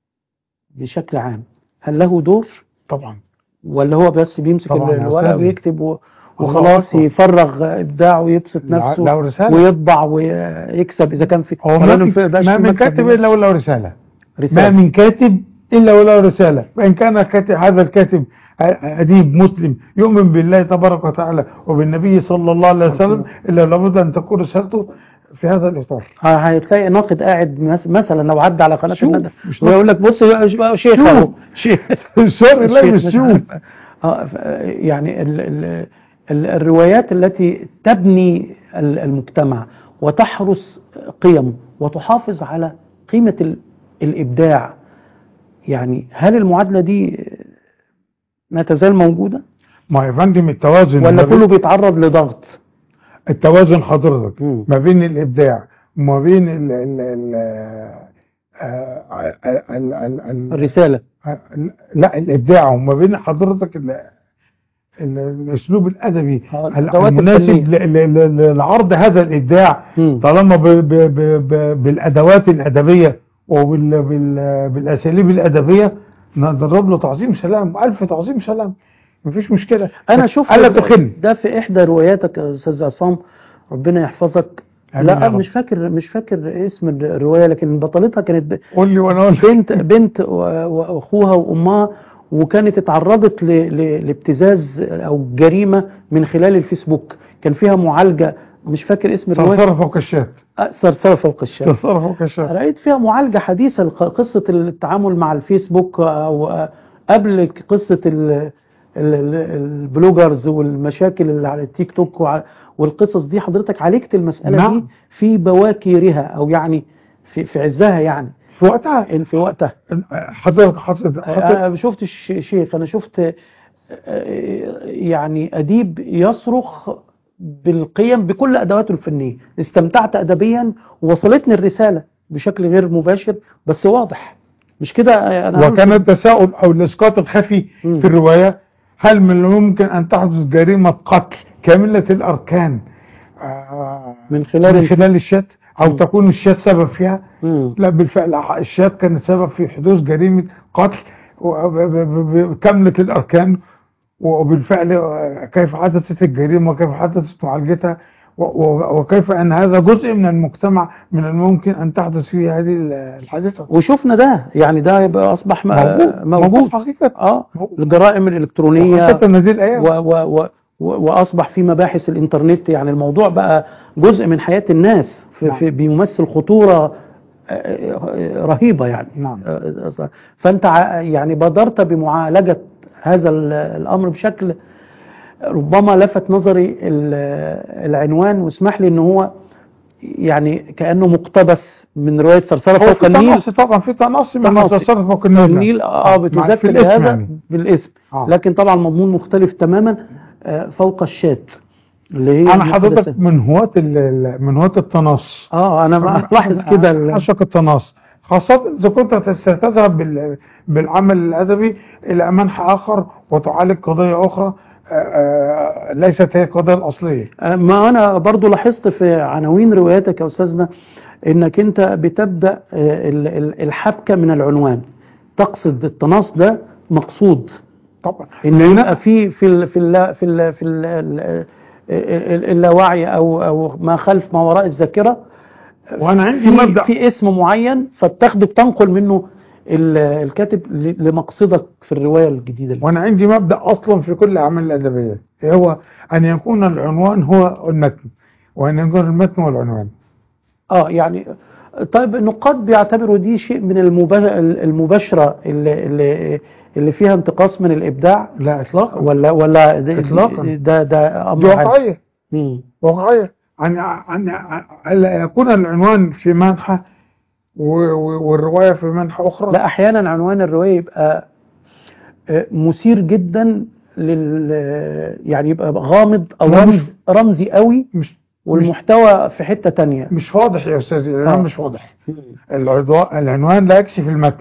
بشكل عام؟ هل له دور، طبعا ولا هو بس بيمسك طبعاً يا الورق أستاذ. ويكتب و- الله وخلاص أكبر. يفرغ إبداعه ويبسط لا- نفسه لا رسالة. ويطبع ويكسب إذا كان في هو ما كمان من, في- بقاش ما في من مكسب كاتب دلوقتي. إلا وله رسالة. ما رسالة. من كاتب إلا وله رسالة، وإن كان كاتب هذا الكاتب أديب مسلم يؤمن بالله تبارك وتعالى وبالنبي صلى الله عليه وسلم، إلا لابد أن تكون رسالته في هذا الإطار. ه- هتلاقي ناقد قاعد مس- مثلا لو عدى على قناة شوف، الندى مش ويقول لك بص يا شيخ شوف. اهو شيخ سوري لا الشيخ مش مش شوف. عارف. آه، ف- يعني ال ال ال الروايات التي تبني ال- المجتمع وتحرس قيمه وتحافظ على قيمة ال- الإبداع، يعني هل المعادلة دي ما تزال موجودة ما يا فندم التوازن ولا ما بين- كله بيتعرض لضغط؟ التوازن حضرتك مم. ما بين الإبداع وما بين ال ال ال آه، ال- ال- ال- الرسالة. لا الإبداع وما بين حضرتك ال- ال- الأسلوب الأدبي آه، الأدوات المناسب الفنية. ل- ل- ل- لعرض هذا الإبداع، مم. طالما ب- ب- ب- ب- بالأدوات الأدبية وبالأساليب الأدبية نضرب له تعظيم سلام، ألف تعظيم سلام، مفيش مشكلة. أنا شفت ألا ده- تخن. ده في إحدى رواياتك يا أستاذ عصام، ربنا يحفظك. آمين يا لا رب. مش فاكر مش فاكر اسم الرواية، لكن بطلتها كانت ب- قول لي وأنا أقول لك. بنت بنت و- وأخوها وأمها، وكانت اتعرضت ل- ل- لابتزاز أو جريمة من خلال الفيسبوك، كان فيها معالجة، مش فاكر اسم الرواية. صرصرة فوق الشات. آه، صرصرة فوق الشارع. صرصرة فوق الشات. رأيت فيها معالجة حديثة لقصة التعامل مع الفيسبوك، أو قبل قصة ال- ال- ال- البلوجرز والمشاكل اللي على التيك توك وع- والقصص دي. حضرتك عالجت المسألة نعم. دي في بواكيرها، أو يعني في, في عزها، يعني في وقتها إن في وقتها. حضرتك حصلت أنا ما شفتش شيخ، أنا شفت آه، يعني أديب يصرخ بالقيم بكل أدواته الفنية. استمتعت أدبيا ووصلتني الرسالة بشكل غير مباشر بس واضح، مش كده؟ أنا وكان التساؤل او الاسقاط الخفي مم. في الرواية، هل من الممكن ان تحدث جريمة قتل كاملة الاركان آه، من خلال من خلال الشات، او مم. تكون الشات سبب فيها؟ مم. لا بالفعل الشات كانت سبب في حدوث جريمة قتل و- ب- ب- ب- كاملة الاركان، وبالفعل آه، كيف حدثت الجريمة وكيف حدثت معالجتها، و- و- وكيف ان هذا جزء من المجتمع من الممكن ان تحدث فيه هذه الحادثة. وشوفنا ده، يعني ده يبقى أصبح م- موجود موجود, موجود حقيقة. آه موجود. الجرائم الإلكترونية حتى هذه الأيام و و و و- وأصبح في مباحث الإنترنت، يعني الموضوع بقى جزء من حياة الناس، في نعم. في بيمثل خطورة آه، آه، رهيبة يعني. نعم. آه، فأنت ع- يعني بادرت بمعالجة هذا ال- الأمر بشكل ربما لفت نظري ال- العنوان، واسمح لي ان هو يعني كأنه مقتبس من رواية صرصرة هو فوق في النيل. تنص طبعا، في تنص من تنص. صرصرة فوق النيل. النيل اه مع- في بتذكر الاسم بهذا يعني. بالاسم، آه. لكن طبعا مضمون مختلف تماما. آه، فوق الشات اللي هي انا حضرتك المحادثات. من هواة ال- ال- من هواة التنص. اه انا أنا بلاحظ كده ال- عشق التنص، خاصة إذا كنت ستذهب بال- بالعمل الأدبي إلى منحى آخر وتعالج قضية أخرى آه، آه، ليست هي القضية الأصلية. آه، ما انا برضو لاحظت في عناوين رواياتك يا استاذنا انك انت بتبدا آه، ال- ال- الحبكه من العنوان، تقصد التناص ده مقصود طبعا ان يبقى في في ال في ال في ال في ال ال- اللاوعي او او ما خلف ما وراء الذاكره، وأنا عندي في مبدأ في اسم معين فبتاخده بتنقل منه ال- الكاتب ل- لمقصدك في الروايه الجديده اللي. وأنا عندي مبدأ أصلا في كل الأعمال الأدبية، هو أن يكون العنوان هو المتن، وأن يكون المتن هو العنوان. اه يعني طيب النقاد بيعتبروا دي شيء من المبا- المباشره اللي اللي اللي فيها انتقاص من الابداع، لا إطلاقا، ولا ولا ده إطلاقا. ده, ده امر دي عادي؟ واقعية، مم. واقعية أن أن ألا يكون العنوان في منحى و- و- والرواية في منحى أخرى. لا احيانا عنوان الروايه يبقى آه، مثير جدا لل يعني يبقى غامض او لا، رمز مش رمزي قوي مش مش والمحتوى في حته تانية. مش واضح يا أستاذ، العنوان آه. مش واضح. العضو- العنوان لا يكشف المتن،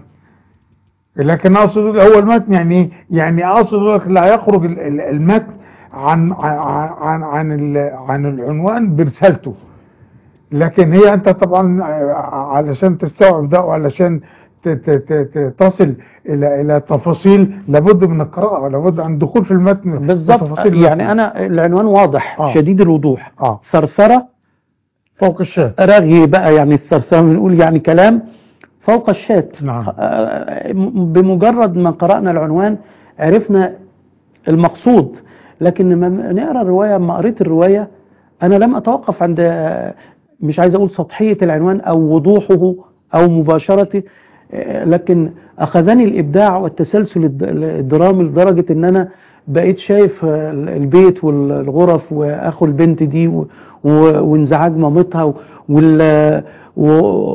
لكن أقصد هو المتن يعني إيه؟ يعني أقصد لك لا يخرج ال- ال- المتن عن عن عن عن, ال- عن العنوان برسالته. لكن هي أنت طبعا علشان تستوعب ده وعلشان ت- ت- ت- ت- تصل إلى إلى تفاصيل لابد من القراءة ولابد عن الدخول في المتن بالظبط، وتفاصيل يعني المتن. انا العنوان واضح آه. شديد الوضوح، آه. ثرثره فوق الشات. رغي بقى، يعني الثرثره بنقول يعني كلام فوق الشات. نعم. آه، بمجرد ما قرأنا العنوان عرفنا المقصود، لكن لما نقرا الروايه، لما قريت الروايه انا لم اتوقف عند آه، مش عايز اقول سطحيه العنوان او وضوحه او مباشرته، آه، لكن اخذني الابداع والتسلسل الد- الدرامي لدرجه ان انا بقيت شايف آه، البيت والغرف واخو البنت دي و- و- وانزعاج مامتها و- وال و-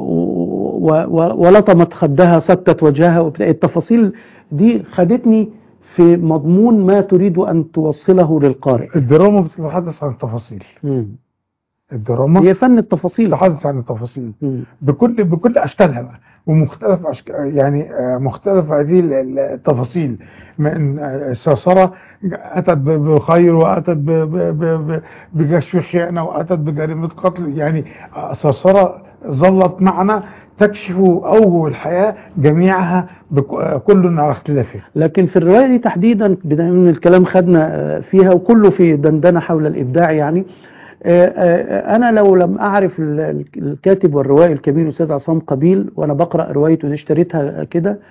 و- و- ولطمت خدها سكت وجهها وبتاع. التفاصيل دي خدتني في مضمون ما تريد أن توصله للقارئ. الدراما بتتحدث عن التفاصيل. مم. الدراما هي فن التفاصيل. بتتحدث عن التفاصيل مم. بكل بكل اشكالها بقى، ومختلف أشك... يعني آه، مختلف هذه ال- ال- التفاصيل، من آه، الثرثرة اتت ب- بخير، واتت ب- ب- ب- ب- بكشف خيانة، واتت بجريمة قتل. يعني آه، الثرثرة ظلت معنا تكشف اوجه الحياة جميعها بك... آه، كل على اختلافه. لكن في الرواية دي تحديدا بدأ من الكلام خدنا آه، فيها وكله في دندنة حول الإبداع. يعني آه، آه، أنا لو لم أعرف ال- ال- الكاتب والروائي الكبير الأستاذ عصام قبيل وأنا بقرأ روايته دي، اشتريتها كده،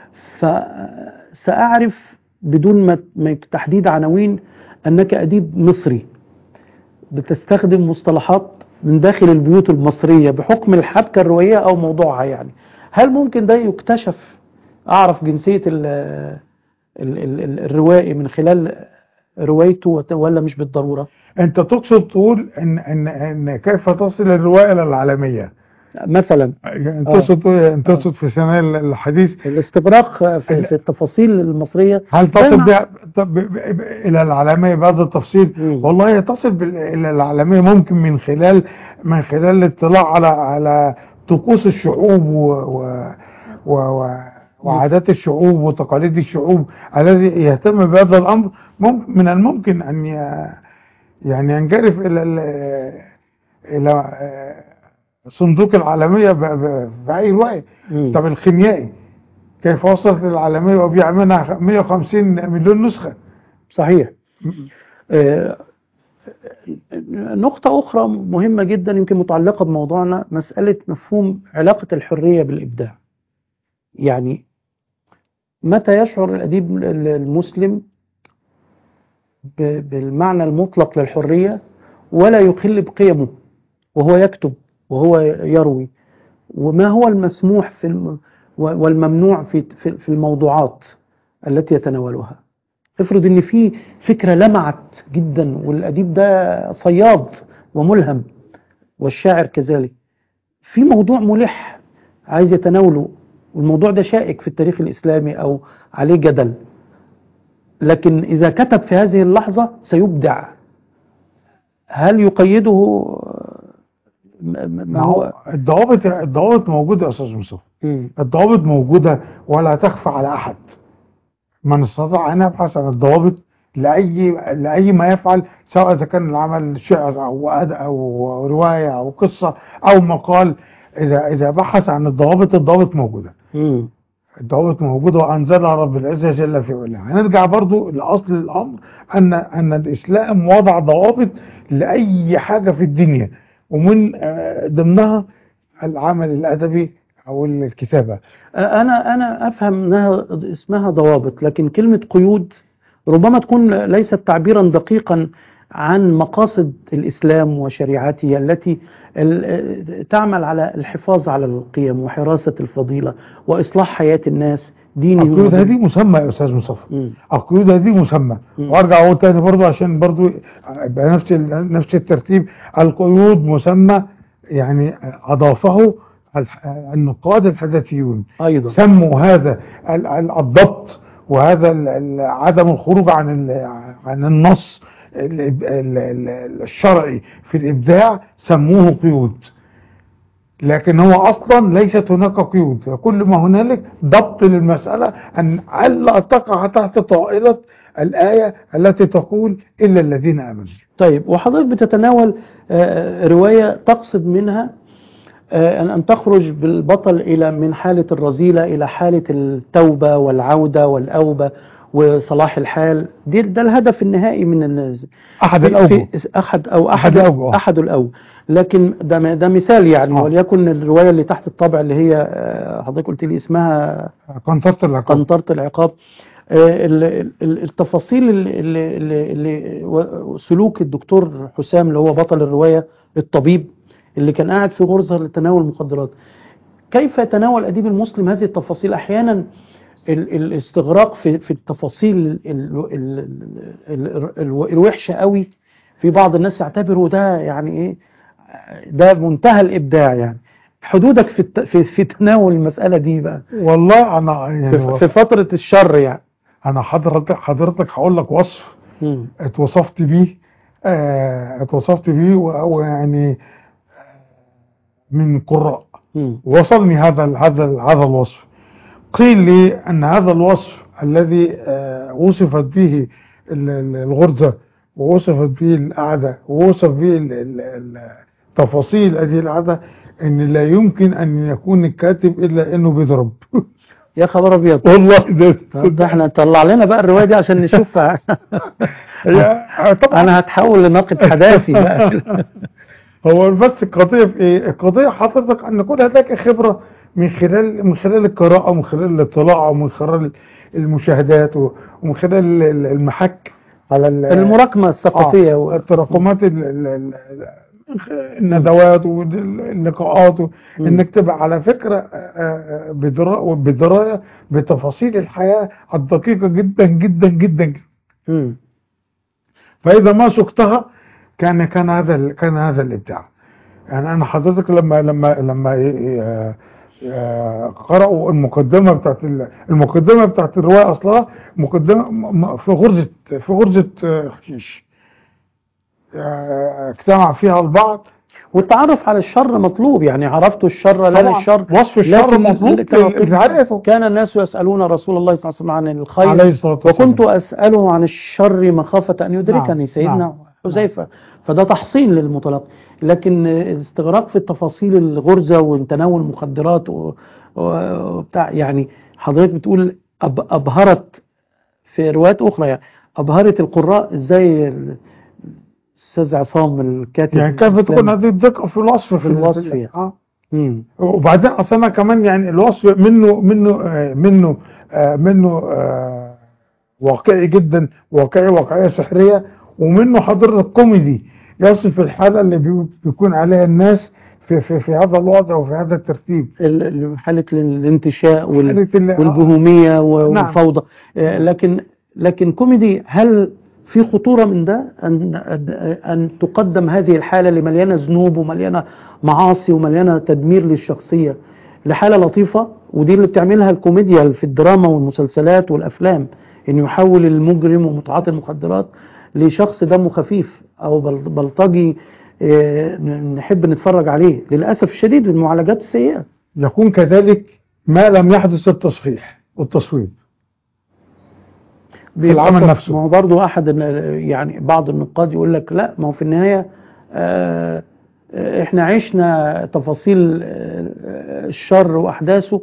فسأعرف بدون ما ما تحديد عناوين أنك أديب مصري بتستخدم مصطلحات من داخل البيوت المصرية بحكم الحبكة الروائية أو موضوعها. يعني هل ممكن ده يكتشف، أعرف جنسية ال ال ال الروائي من خلال روايته وت- ولا مش بالضرورة؟ انت تقصد تقول ان ان ان كيف تصل الرواية الى العالمية مثلا انت آه. تقصد انت تقصد في سنة الحديث الاستغراق في, في التفاصيل المصرية هل زي تصل ما- بها ب- ب- ب- الى العالمية بهذا التفصيل؟ مم. والله هي تصل بال- الى العالمية ممكن من خلال من خلال الاطلاع على على طقوس الشعوب و و و و وعادات الشعوب وتقاليد الشعوب الذي يهتم بهذا الامر. ممكن من الممكن ان ي- يعني ينجرف الى ال- الى صندوق العالمية ب- ب- بأي رواية. مم. طب الخيميائي كيف وصلت للعالمية وبيع منها مئة وخمسين مليون نسخة؟ صحيح. آه، نقطة أخرى مهمة جدا يمكن متعلقة بموضوعنا، مسألة مفهوم علاقة الحرية بالإبداع. يعني متى يشعر الأديب المسلم ب- بالمعنى المطلق للحرية ولا يخل بقيمه وهو يكتب وهو يروي، وما هو المسموح في الم والممنوع في في في الموضوعات التي يتناولها؟ افرض ان في فكرة لمعت جدا والأديب ده صياد وملهم والشاعر كذلك، في موضوع ملح عايز يتناوله والموضوع ده شائك في التاريخ الإسلامي أو عليه جدل، لكن إذا كتب في هذه اللحظة سيبدع. هل يقيده ما هو الضوابط الضوابط موجودة يا أستاذ مصطفى، الضوابط موجودة ولا تخفى على أحد. من استطاع أن يبحث عن الضوابط لأي لأي ما يفعل، سواء إذا كان العمل شعر أو أدب أو رواية أو قصة أو مقال، إذا إذا بحث عن الضوابط، الضوابط موجودة. مم. الضوابط موجودة وأنزلها رب العزة جل في علاه. هنرجع برضو لأصل الأمر، أن أن الإسلام وضع ضوابط لأي حاجة في الدنيا، ومن ضمنها العمل الأدبي أو الكتابة. أنا أنا أفهم أنها اسمها ضوابط، لكن كلمة قيود ربما تكون ليست تعبيرا دقيقا عن مقاصد الإسلام وشريعته التي تعمل على الحفاظ على القيم وحراسة الفضيلة وإصلاح حياة الناس ديني. القيود هذه مسمى يا أستاذ مصطفى، القيود هذه مسمى. وارجع أقول تاني برضو عشان برضو يبقى نفس نفس الترتيب. القيود مسمى يعني أضافه النقاد الحدثيون أيضا، سموا هذا الضبط وهذا عدم الخروج عن عن النص الشرعي في الإبداع، سموه قيود. لكن هو أصلا ليست هناك قيود، كل ما هنالك ضبط للمسألة أن ألا تقع تحت طائلة الآية التي تقول إلا الذين آمنوا. طيب، وحضرتك بتتناول رواية تقصد منها أن أن تخرج بالبطل إلى من حالة الرذيلة إلى حالة التوبة والعودة والأوبة وصلاح الحال. دي ده الهدف النهائي من الناس. أحد الأوجه أحد أو أحد الأوجه أحد الأوجه. لكن ده ده مثال يعني. آه. وليكن الرواية اللي تحت الطبع اللي هي حضرتك قلت لي اسمها قنطرة العقاب. قنطرة العقاب. التفاصيل اللي, اللي, اللي سلوك الدكتور حسام اللي هو بطل الرواية، الطبيب اللي كان قاعد في غرزة لتناول المخدرات، كيف يتناول الأديب المسلم هذه التفاصيل؟ أحيانا الاستغراق في في التفاصيل الوحشة قوي في بعض الناس يعتبروا ده يعني ايه، ده منتهى الإبداع. يعني حدودك في في في تناول المسألة دي بقى. والله أنا يعني في فترة الشر يعني أنا حضرتك حضرتك هقول لك وصف م. اتوصفت بيه اه اتوصفت بيه ويعني من قراء وصلني هذا هذا هذا الوصف. قيل لي أن هذا الوصف الذي اه وصفت به الغرزة ووصفت به القعدة ووصف به التفاصيل هذه القعدة، ان لا يمكن ان يكون الكاتب الا انه بيضرب. يا خبر ابيض والله. ده, ده احنا طلع لنا بقى الروايه دي عشان نشوفها. انا هتحول لناقد حداثي بقى. هو بس القضيه في ايه؟ القضيه حضرتك ان كل هذاك خبره من خلال من خلال القراءه ومن خلال الاطلاع ومن خلال المشاهدات ومن خلال المحك على المراكمه الثقافيه آه التراكمات الندوات واللقاءات، انك تبقى على فكرة بدراية بتفاصيل الحياة الدقيقة جدا جدا جدا. م. فاذا ما سقتها كان كان هذا كان هذا الابداع. يعني انا حضرتك لما لما لما قرأوا المقدمة بتاعت المقدمة بتاعت الرواية، اصلها مقدمة في غرزة في غرزة حشيش اجتمع فيها البعض. والتعرف على الشر مطلوب، يعني عرفت الشر لا للشر، وصف الشر مطلوب. كان الناس يسألون رسول الله صلى الله عليه وسلم عن الخير وكنت أسأله عن الشر مخافة أن يدركني. نعم. سيدنا نعم. حذيفة. فده تحصين للمتلقي. لكن استغراق في التفاصيل الغرزة وتناول مخدرات وبتاع، يعني حضرتك بتقول أبهرت في روايات أخرى، يعني أبهرت القراء إزاي استاذ عصام الكاتب، يعني كيف تكون هذه الدقه في الوصف في الوصف يعني. اه امم وبعدين اصلا كمان يعني الوصف منه منه آه منه آه منه آه واقعي جدا، واقعي واقعيه سحريه، ومنه حضرتك كوميدي يصف الحاله اللي بيكون عليها الناس في في في هذا الوضع وفي هذا الترتيب، حاله الانتشاء والبهوميه والفوضى. نعم. لكن لكن كوميدي. هل في خطورة من ده أن أن تقدم هذه الحالة اللي مليانة ذنوب ومليانة معاصي ومليانة تدمير للشخصية لحالة لطيفة؟ ودي اللي بتعملها الكوميديا في الدراما والمسلسلات والأفلام، انه يحول المجرم ومتعاطي المخدرات لشخص دمه خفيف او بل- بلطجي آه، نحب نتفرج عليه للاسف الشديد بالمعالجات السيئه. يكون كذلك ما لم يحدث التصحيح والتصويب في بيبقى العمل تص- نفسه. ما هو برضه احد ال- يعني بعض النقاد يقول لك لا، ما هو في النهايه آه، آه، احنا عشنا تفاصيل آه، الشر واحداثه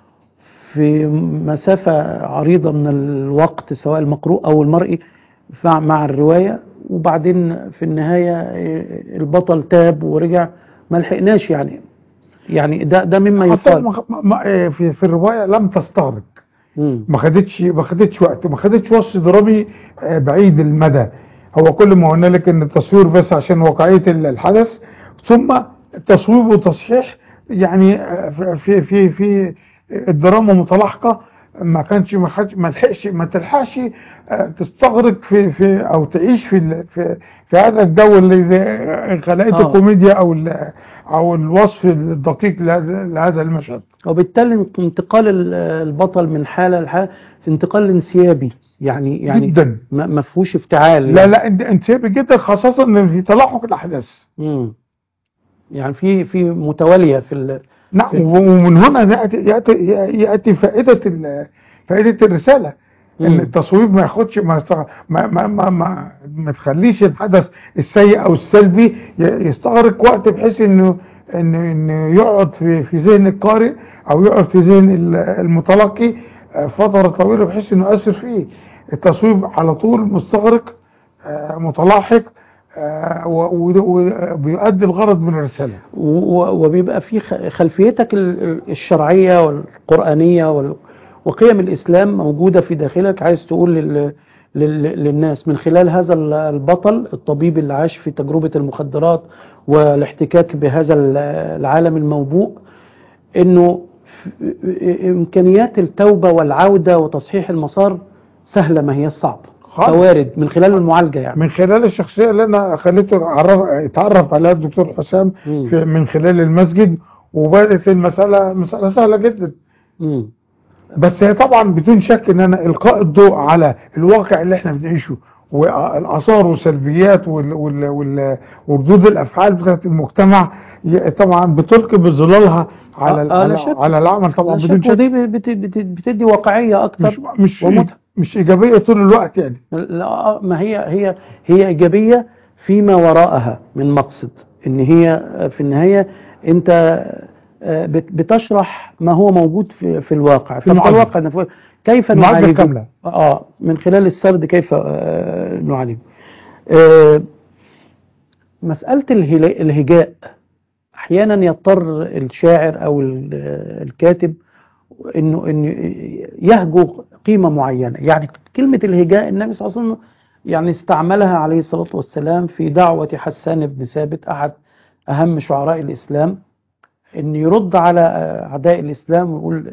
في مسافه عريضه من الوقت سواء المقروء او المرئي مع مع الروايه، وبعدين في النهايه آه، البطل تاب ورجع، ما لحقناش يعني. يعني ده ده مما حتى يقال. ما- ما- ما- في في الروايه لم تستغرق، مم. ما خدتش ما خدتش وقت، ما خدتش وصف درامي آه، بعيد المدى. هو كل ما هنالك ان التصوير بس عشان واقعيه ال- الحدث، ثم تصويب وتصحيح. يعني آه، في في في الدراما متلاحقه، ما كانش ما خدش ما لحقش ما تلحقش آه، تستغرق في في او تعيش في ال- في في هذا الجو اللي خلقته اه الكوميديا او ال- او الوصف الدقيق لهذا لهذا المشهد. وبالتالي انتقال ال- البطل من حالة لحالة في انتقال انسيابي، يعني يعني جدا. ما ما فيهوش افتعال لا يعني. لا انت انسيابي جدا، خاصة ان في تلاحق الاحداث. مم. يعني في في متوالية في ال... نعم، في ومن هنا ياتي ياتي ياتي فائدة ال- فائدة الرسالة، ان مم. التصويب ما ياخدش ما يستغ- ما ما ما, ما, ما تخليش الحدث السيء او السلبي ي- يستغرق وقت بحيث انه انه انه يقعد في في ذهن القارئ او يقعد في ذهن ال- المتلقي آه، فترة طويلة بحيث انه يؤثر فيه. التصويب على طول مستغرق، آه، متلاحق، آه، و- و- وبيؤدي الغرض من الرسالة. و- وبيبقى في خ- خلفيتك ال- ال- الشرعية والقرآنية وال- وقيم الإسلام موجودة في داخلك، عايز تقول لل... لل... للناس من خلال هذا ال- البطل الطبيب اللي عاش في تجربة المخدرات والاحتكاك بهذا ال- العالم الموبوء، انه في- امكانيات التوبة والعودة وتصحيح المسار سهلة، ما هي صعبة، خالص. فوارد من خلال المعالجة يعني. من خلال الشخصية اللي أنا خليته يعرف- يتعرف عليها الدكتور حسام مم. في من خلال المسجد، وبدأت المسألة مسألة سهلة جدا. مم. بس هي طبعا بدون شك ان انا القاء الضوء على الواقع اللي احنا بنعيشه والاثار والسلبيات وال- وال- وال- وردود الافعال بتاعت المجتمع، ي- طبعا بتلقي بظلالها على ال- آه، لا على, شك. على العمل طبعا لا بدون شك، شك. ودي بت- بت- بتدي واقعية أكتر مش مش ومتعة. مش ايجابيه طول الوقت يعني. لا، ما هي هي هي إيجابية فيما وراءها من مقصد، إن هي في النهاية أنت آه، بت- بتشرح ما هو موجود في, في الواقع. طب ده المعالجة. الواقع نفسه كيف المعالجة نعالجه؟ كاملة. اه من خلال السرد كيف آه، نعالجه. آه، مسألة الهلا- الهجاء أحيانا يضطر الشاعر أو ال- الكاتب انه انه يهجو قيمه معينه. يعني كلمه الهجاء النبي صلى الله عليه وسلم يعني استعملها عليه الصلاه والسلام في دعوه حسان بن ثابت احد اهم شعراء الاسلام، ان يرد على اعداء الاسلام ويقول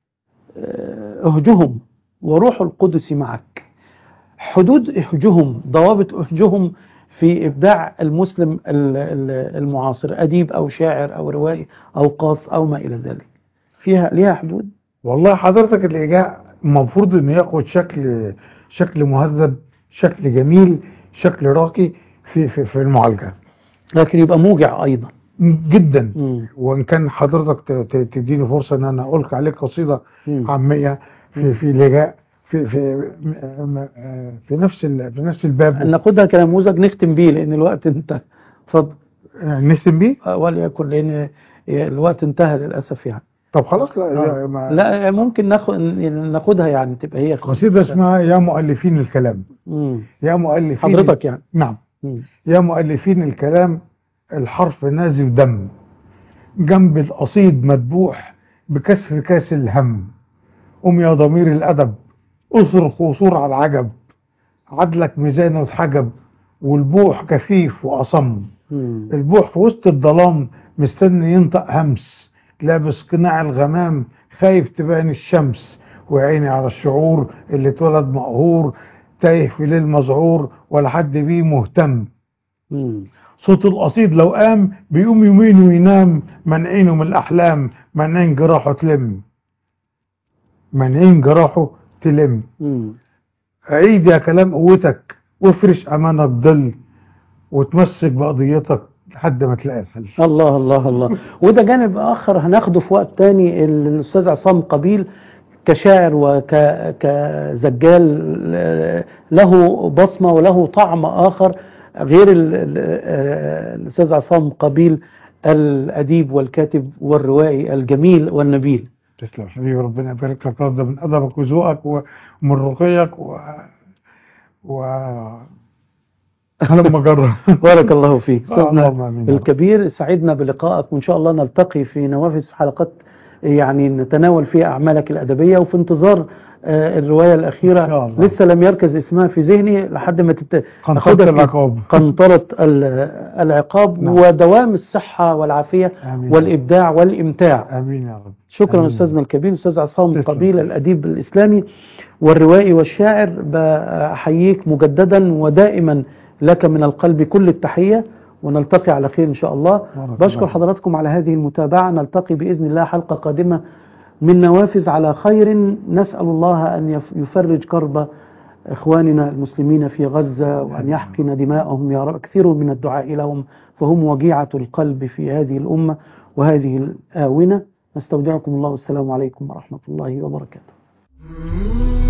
آه، اهجهم وروح القدس معك. حدود اهجهم، ضوابط اهجهم في ابداع المسلم ال- ال- المعاصر، اديب او شاعر او روائي او قاص او ما الى ذلك، فيها ليها حدود. والله حضرتك الإيجاع المفروض إنه ياخد شكل شكل مهذب، شكل جميل، شكل راقي في في في المعالجة لكن يبقى موجع ايضا. جدا. مم. وإن كان حضرتك ت- ت- تديني فرصة إن أنا ألقي عليك قصيدة مم. عامية في في الإيجاء في في م- م- في نفس ال- في نفس الباب. ناخدها كنموذج نختم بيه لان الوقت انتهى. اتفضل. نختم بيه. آه، وليكن لان الوقت انتهى للاسف يعني. طب خلاص، لا آه. ما لا ممكن ناخد ناخدها يعني تبقى هي قصيدة اسمها يا مؤلفين الكلام. مم. يا مؤلفين حضرتك يعني. نعم. مم. يا مؤلفين الكلام، الحرف نازف دم، جنب القصيد مدبوح بكسر كاس الهم. قم يا ضمير الأدب، اصرخ وصور على العجب، عدلك ميزان واتحجب، والبوح كفيف وأصم. مم. البوح في وسط الظلام مستني ينطق همس، لابس قناع الغمام خايف تبان الشمس، وعيني على الشعور اللي اتولد مقهور، تايه في ليل مذعور ولا حد بيه مهتم. مم. صوت القصيد لو قام بيقوم يمين وينام، منعينه من الأحلام، منعين جراحه تلم، منعين جراحه تلم. مم. عيد يا كلام قوتك وافرش أمانك ضل وتمسك بقضيتك لحد ما تلاقي الحل. الله الله الله. وده جانب آخر هناخده في وقت تاني، الأستاذ عصام قبيل كشاعر وكزجال له بصمة وله طعم آخر غير الأستاذ عصام قبيل الأديب والكاتب والروائي الجميل والنبيل. تسلم حبيبي، ربنا يبارك لك. ده من أدبك وذوقك ومن رقيك و... و... لما جرب. بارك الله فيك أستاذنا اللهم الكبير، سعدنا بلقائك، وإن شاء الله نلتقي في نوافذ حلقات يعني نتناول فيها أعمالك الأدبية، وفي انتظار آه الرواية الأخيرة لسه لم يركز اسمها في ذهني لحد ما قنطرة العقاب. قنطرة العقاب. نعم. ودوام الصحة والعافية. آمين. والإبداع والإمتاع. آمين يا رب. شكرا آمين. أستاذنا الكبير أستاذ عصام قبيل الأديب الإسلامي والروائي والشاعر، بأحييك مجددا ودائما لك من القلب كل التحية، ونلتقي على خير إن شاء الله. بشكر حضراتكم على هذه المتابعة، نلتقي بإذن الله حلقة قادمة من نوافذ على خير. نسأل الله أن يفرج كرب إخواننا المسلمين في غزة، وأن يحقن دماءهم يا رب. كثير من الدعاء لهم، فهم وجيعة القلب في هذه الأمة وهذه الآونة. نستودعكم الله والسلام عليكم ورحمة الله وبركاته.